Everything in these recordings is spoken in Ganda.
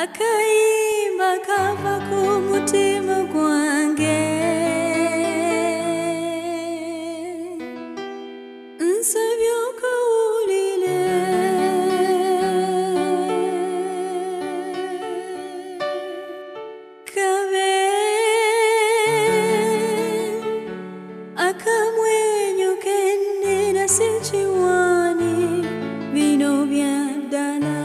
Akaimba kava kumutima gwange nsabye okawulire kabe akamwenyo kennina sikiwani bino byaddala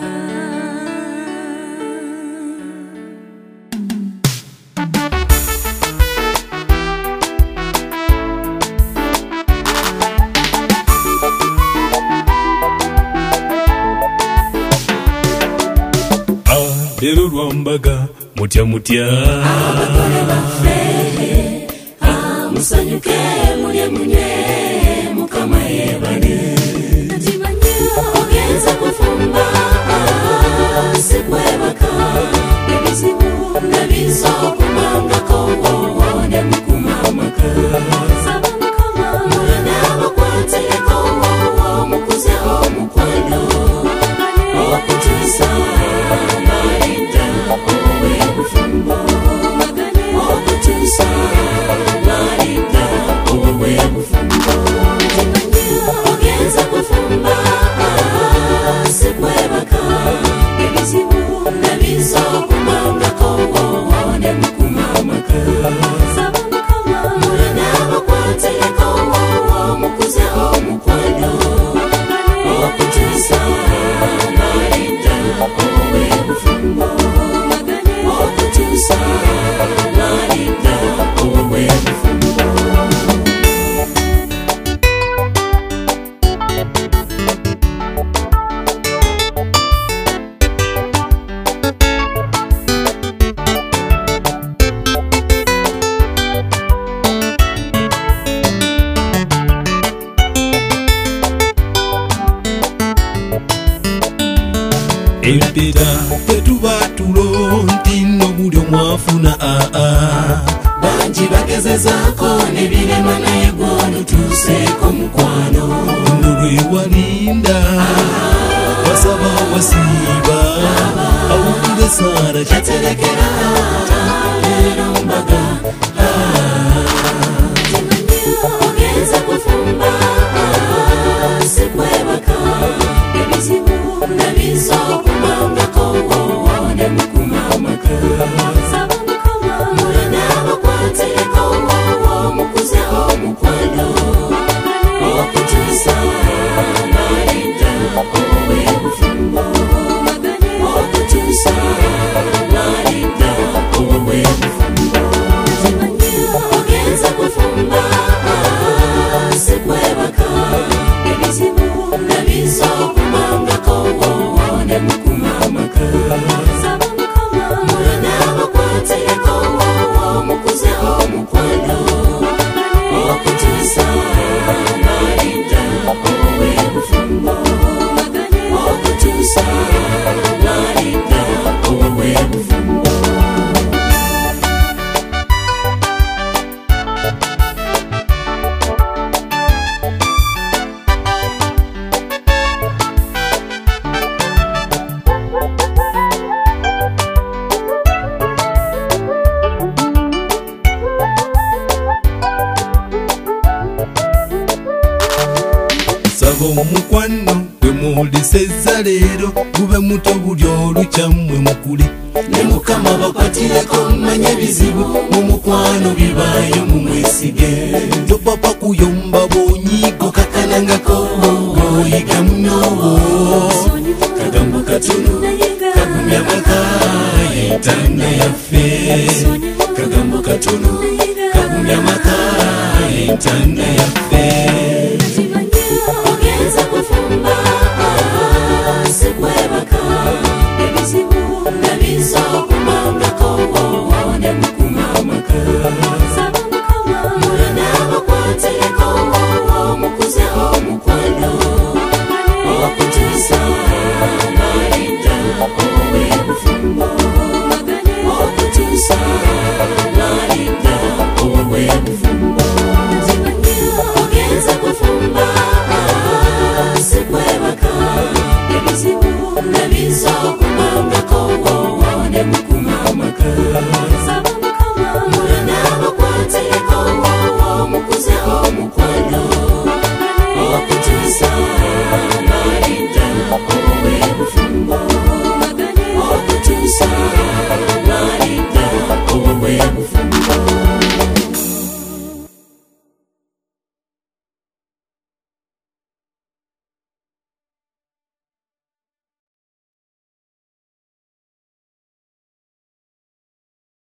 Lero lwambaga mutya abagole baffe musanyuke munye mukama yebale natimanya ogenza kufumba sikwebaka ebizibu nabiso kumangako wone mukumamaka saba mukama mulina bakwatireko mukuze omukwano okutusa empera tetuba tulonti nobuli omwafuna bangi bagezezaako nebirema naye gwonutuuseeko mukwano nolwewalinda wasaba wasiiba awulire saara kyaterekera leero mbaga ogenza kufumba sikwebaka ebizibu nabiso kumangako wone mukumamaka saba mukama mulina bakwatireko mukuze omukwano okutuusa malinda owebufumbo okutuusa malinda owebufumbo ogenza kufumba sikwebaka ebizibu nabiso kumangako wone mukumamaka saba mukama mulina bakwatireko mukuze omukwano okutuusa malinda owebufumbo okutuusa malinda owebufumbo saba omukwano gwe mulisezza leero gube muto buli olukyammwe mukuli ne mukama bakwatireko mmanye bizibu mu mukwano bibaayo mu mwesige topapa kuyomba bonyigo kakanangako oyiga munowo kagambo katono kagumya maka yentana yaffe kagambo katono kagumya maka yentana yaffe